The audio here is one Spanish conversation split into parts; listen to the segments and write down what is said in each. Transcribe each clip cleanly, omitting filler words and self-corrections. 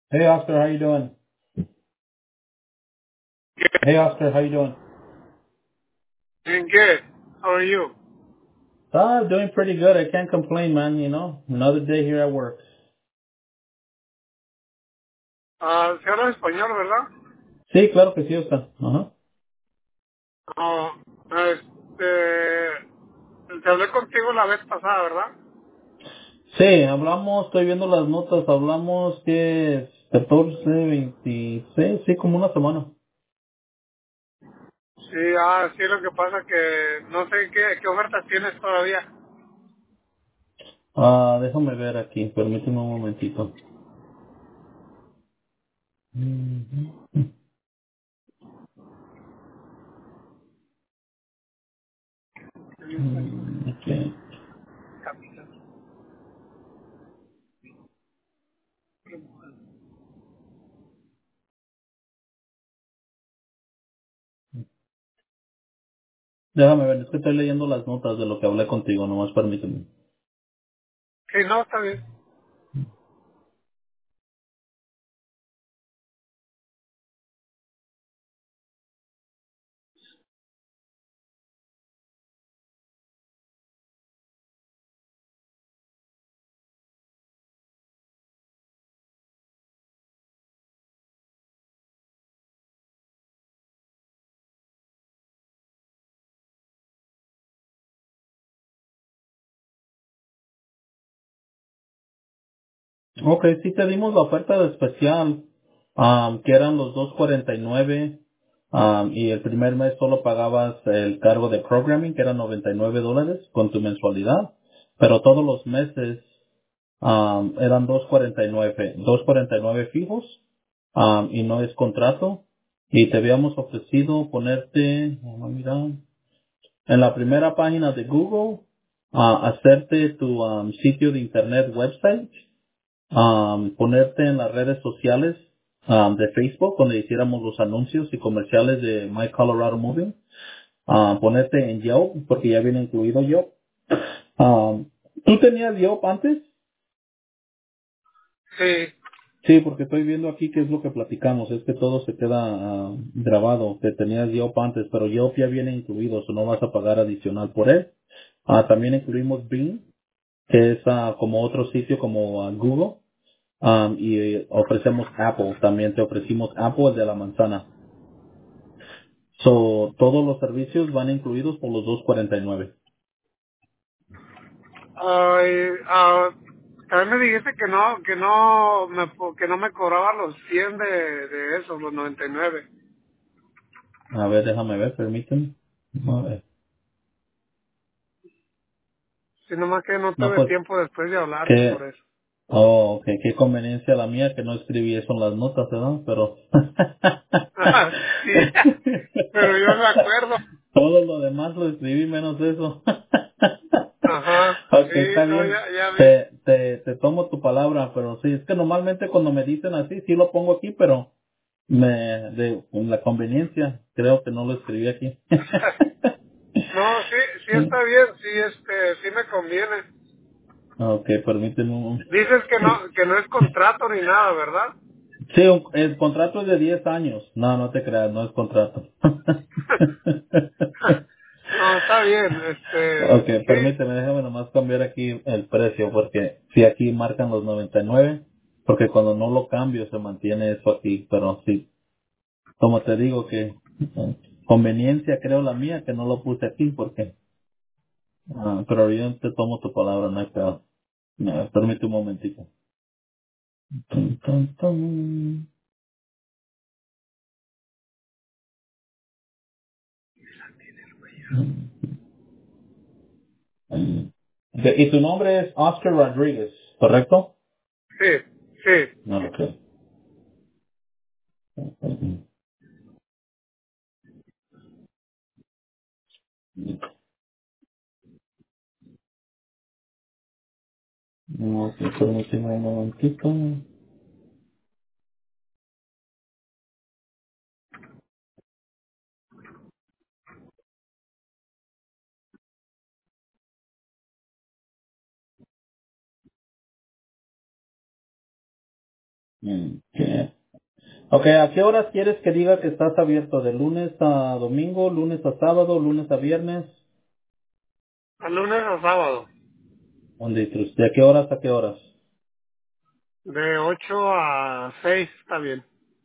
Hey Oscar, how you doing? Hey Oscar, how you doing? Doing good. How are you? Doing pretty good. I can't complain, man. Another day here at work. Se habla español, ¿verdad? Sí, claro que sí, Oscar. Ajá. No, te hablé contigo la vez pasada, ¿verdad? Sí, estoy viendo las notas, hablamos que es 14, 26, sí, como una semana. Sí, sí, lo que pasa que no sé qué ofertas tienes todavía. Déjame ver aquí, permíteme un momentito. Ujú. Ok. Déjame ver, es que estoy leyendo las notas de lo que hablé contigo, nomás permíteme. Sí, no, está bien. Ok, sí te dimos la oferta de especial, que eran los 249, y el primer mes solo pagabas el cargo de programming, que eran $99 con tu mensualidad, pero todos los meses eran 249 fijos, y no es contrato, y te habíamos ofrecido ponerte, vamos a mirar, en la primera página de Google, hacerte tu sitio de internet website, ponerte en las redes sociales de Facebook, donde hiciéramos los anuncios y comerciales de My Colorado Moving, ponerte en Yelp, porque ya viene incluido Yelp. ¿Tú tenías Yelp antes? Sí. Sí, porque estoy viendo aquí qué es lo que platicamos, es que todo se queda grabado, que tenías Yelp antes, pero Yelp ya viene incluido, o no vas a pagar adicional por él. También incluimos Bing, que es como otro sitio como Google. Y ofrecemos Apple, también te ofrecimos Apple, el de la manzana. So, todos los servicios van incluidos por los 249. Ay, también me dijiste que no me cobraba los 100 de esos, los 99. A ver, déjame ver, permíteme. A ver. Si nomás que no No, tuve pues, tiempo después de hablarte por qué, eso. ok, qué conveniencia la mía que no escribí eso en las notas, ¿verdad? Pero, Sí, pero yo me acuerdo. todo lo demás lo escribí menos eso. Ajá, Ok, sí, está no, bien. ya vi. Te tomo tu palabra, pero sí, es que normalmente cuando me dicen así, sí lo pongo aquí, pero con la conveniencia, creo que no lo escribí aquí. No, sí, sí está bien, sí, sí me conviene. Ok, permíteme un momento. Dices que no es contrato ni nada, ¿verdad? Sí, el contrato es de 10 años. No, no te creas, no es contrato. No, está bien, Ok, sí, permíteme, déjame nomás cambiar aquí el precio, porque si aquí marcan los 99, porque cuando no lo cambio se mantiene eso aquí, pero sí, como te digo que conveniencia creo la mía que no lo puse aquí, porque, pero yo te tomo tu palabra, no hay peor. Permite un momentito. Tum, tum, tum. Ok, y tu nombre es Oscar Rodríguez, ¿correcto? sí, sí. No, ok. No, ok, permíteme un momentito. Okay. Ok, ¿a qué horas quieres que diga que estás abierto? ¿De lunes a domingo, lunes a sábado, lunes a viernes? Al lunes a sábado. ¿De qué horas a qué horas? De 8 a 6 está bien.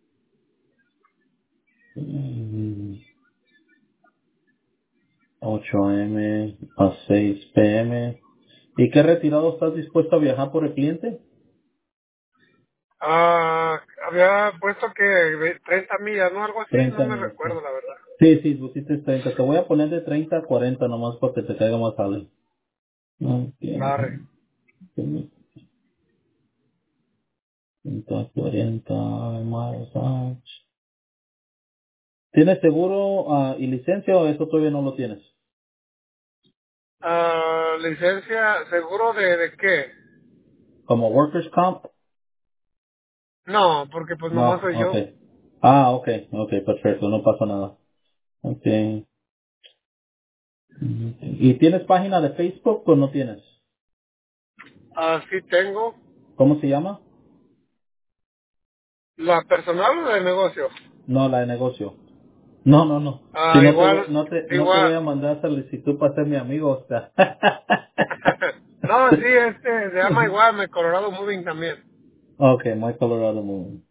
8 a.m. a 6 p.m. ¿Y qué retirado estás dispuesto a viajar por el cliente? Había puesto que 30 millas, ¿no? Algo así, no 30 me millas. recuerdo, la verdad. Sí, sí, pusiste 30. Te voy a poner de 30 a 40 nomás para que te caiga más tarde. Arre. Ok. 30 a 40 más. ¿Tienes seguro y licencia o eso todavía no lo tienes? Licencia, ¿seguro de qué? ¿Como Workers' Comp? No, porque pues nomás No, soy yo. okay. Okay, perfecto, no pasa nada. Okay. ¿Y tienes página de Facebook o no tienes? Sí tengo. ¿Cómo se llama? ¿La personal o de negocio? No, la de negocio. No, no, no. Si no te voy, Igual, no te voy a igual. mandar solicitud para ser mi amigo, o sea. No, sí, se llama igual, me Colorado Moving también. Okay, My Colorado Movie.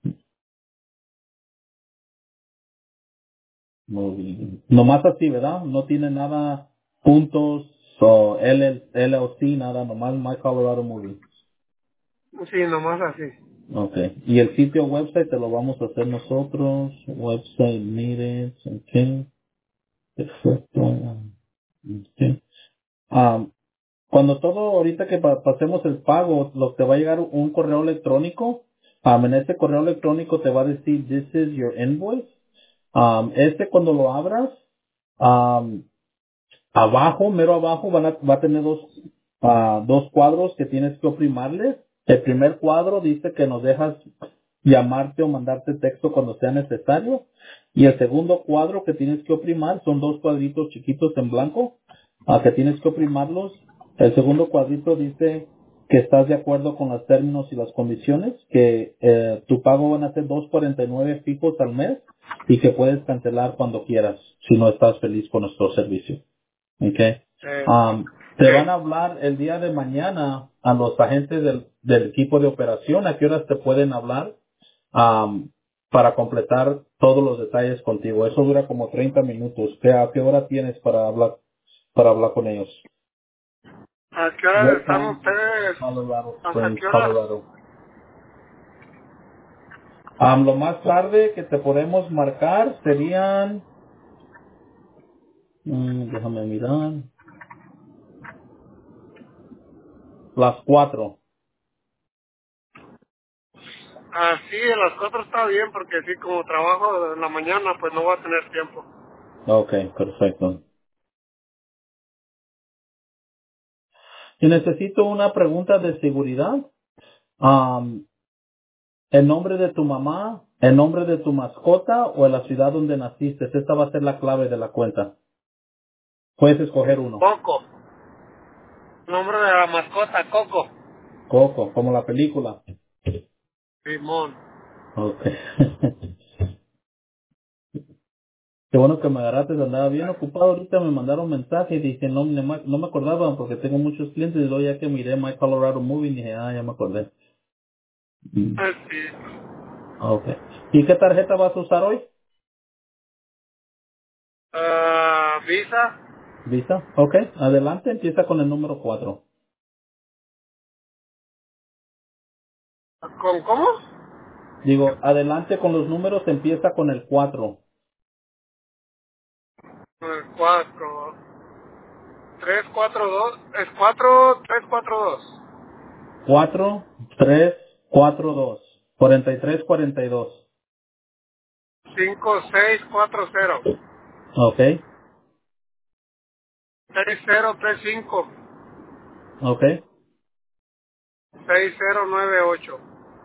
Movie. Nomás así, ¿verdad? No tiene nada puntos o LLC, nada, nomás My Colorado Movie. Sí, nomás así. Okay. Y el sitio website te lo vamos a hacer nosotros. Website needed. Okay. Perfecto. Okay. Cuando todo, ahorita que pasemos el pago, lo te va a llegar un correo electrónico. En ese correo electrónico te va a decir, this is your invoice. Cuando lo abras, um, abajo, mero abajo, va a tener dos cuadros que tienes que oprimarles. El primer cuadro dice que nos dejas llamarte o mandarte texto cuando sea necesario. Y el segundo cuadro que tienes que oprimar son dos cuadritos chiquitos en blanco, que tienes que oprimarlos. El segundo cuadrito dice que estás de acuerdo con los términos y las condiciones, que tu pago van a ser 2.49 fijos al mes y que puedes cancelar cuando quieras si no estás feliz con nuestro servicio. Okay. Te van a Ok. hablar el día de mañana a los agentes del equipo de operación. ¿A qué horas te pueden hablar? Para completar todos los detalles contigo. Eso dura como 30 minutos. ¿A qué hora tienes para hablar con ellos? ¿A qué hora What están time? ustedes? Colorado ¿Hasta Springs, qué hora? Colorado. Lo más tarde que te podemos marcar serían, déjame mirar, las 4. Sí, a las 4 está bien, porque sí, como trabajo en la mañana, pues no voy a tener tiempo. Ok, perfecto. Y necesito una pregunta de seguridad. Um, ¿El nombre de tu mamá, el nombre de tu mascota o la ciudad donde naciste? Esta va a ser la clave de la cuenta. Puedes escoger uno. Coco. Nombre de la mascota, Coco. Coco, como la película. Simón. Ok. Qué bueno que me agarraste, andaba bien ocupado. Ahorita me mandaron mensaje y dije, no me acordaba porque tengo muchos clientes. Y luego ya que miré My Colorado Movie, dije, ya me acordé. Mm, Sí. Ok. ¿Y qué tarjeta vas a usar hoy? Visa. Visa. Ok. Adelante, empieza con el número 4. ¿Con cómo? Digo, adelante con los números, empieza con el 4. 4. 342. Es 4, 3, 4, 2. 4, 3, 4, 2. 43, 42. 5, 6, 4, 0. Ok. 6, 0, 3, 5. Ok. 6, 0, 9, 8.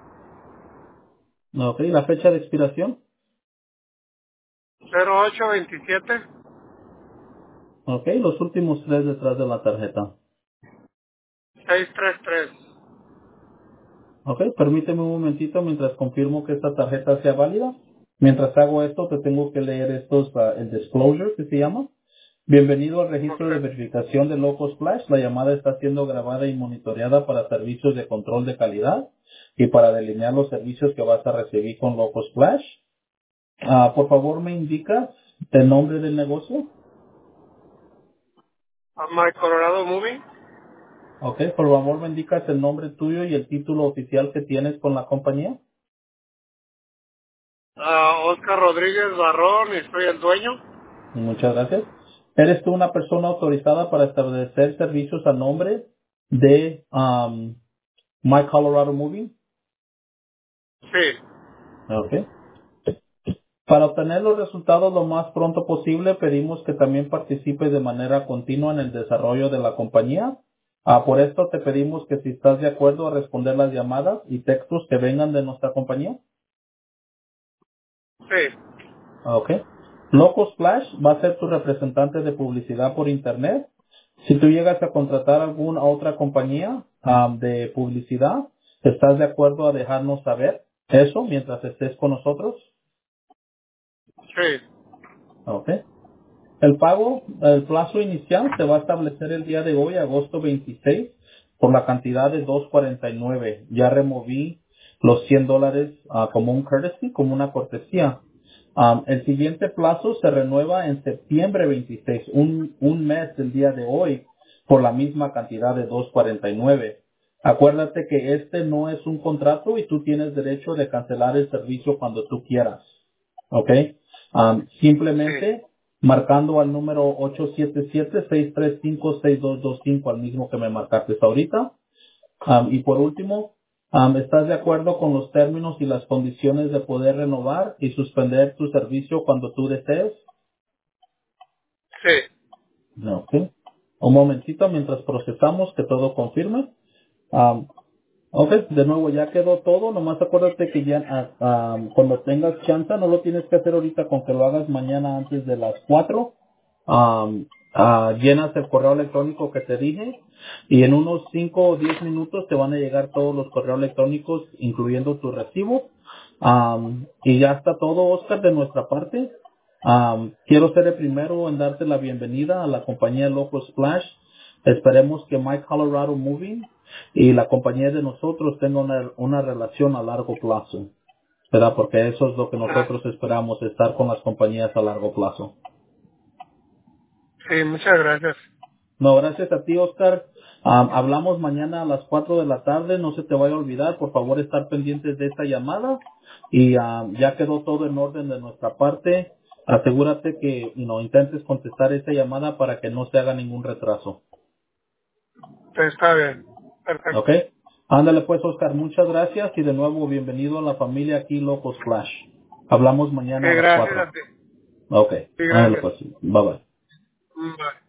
Ok. La fecha de expiración. 0, 8, 27. Ok. Los últimos tres detrás de la tarjeta. 6, 3, 3. Ok, permíteme un momentito mientras confirmo que esta tarjeta sea válida. Mientras hago esto, te tengo que leer el disclosure que se llama. Bienvenido al registro de Okay. verificación de Locos Flash. La llamada está siendo grabada y monitoreada para servicios de control de calidad y para delinear los servicios que vas a recibir con Locos Flash. Por favor, me indicas el nombre del negocio. My Colorado Moving. Ok, por favor, me indicas el nombre tuyo y el título oficial que tienes con la compañía. Oscar Rodríguez Barrón, y soy el dueño. Muchas gracias. ¿Eres tú una persona autorizada para establecer servicios a nombre de My Colorado Moving? Sí, Ok. Para obtener los resultados lo más pronto posible, pedimos que también participes de manera continua en el desarrollo de la compañía. Por esto te pedimos que si estás de acuerdo a responder las llamadas y textos que vengan de nuestra compañía. sí, Ok. Locos Flash va a ser tu representante de publicidad por Internet. Si tú llegas a contratar alguna otra compañía de publicidad, ¿estás de acuerdo a dejarnos saber eso mientras estés con nosotros? sí, Ok. El plazo inicial se va a establecer el día de hoy, agosto 26, por la cantidad de 2.49. Ya removí los $100 como un courtesy, como una cortesía. El siguiente plazo se renueva en septiembre 26, un mes del día de hoy, por la misma cantidad de 2.49. Acuérdate que este no es un contrato y tú tienes derecho de cancelar el servicio cuando tú quieras. ¿Ok? sí. Simplemente marcando al número 877-635-6225, al mismo que me marcaste ahorita. Y por último, ¿estás de acuerdo con los términos y las condiciones de poder renovar y suspender tu servicio cuando tú desees? Sí. No, ok. Un momentito mientras procesamos que todo confirme. Am, Ok, de nuevo ya quedó todo, nomás acuérdate que ya cuando tengas chance, no lo tienes que hacer ahorita, con que lo hagas mañana antes de las 4. Llenas el correo electrónico que te dije y en unos 5 o 10 minutos te van a llegar todos los correos electrónicos, incluyendo tu recibo. Y ya está todo, Oscar, de nuestra parte. Quiero ser el primero en darte la bienvenida a la compañía Loco Splash. Esperemos que My Colorado Moving y la compañía de nosotros tenga una relación a largo plazo, ¿verdad? Porque eso es lo que Ah, nosotros esperamos, estar con las compañías a largo plazo. sí, muchas gracias. No, gracias a ti, Oscar. Hablamos mañana a las 4 de la tarde. No se te vaya a olvidar, por favor, estar pendientes de esta llamada. Y ya quedó todo en orden de nuestra parte. Asegúrate que intentes contestar esta llamada para que no se haga ningún retraso. Está bien. ¿Ok? Perfecto. Ándale pues, Oscar. Muchas gracias y de nuevo bienvenido a la familia aquí Locos Flash. Hablamos Sí, mañana a las gracias a 4. ti. Ok. Sí, Ándale gracias. pues. Bye bye. Bye.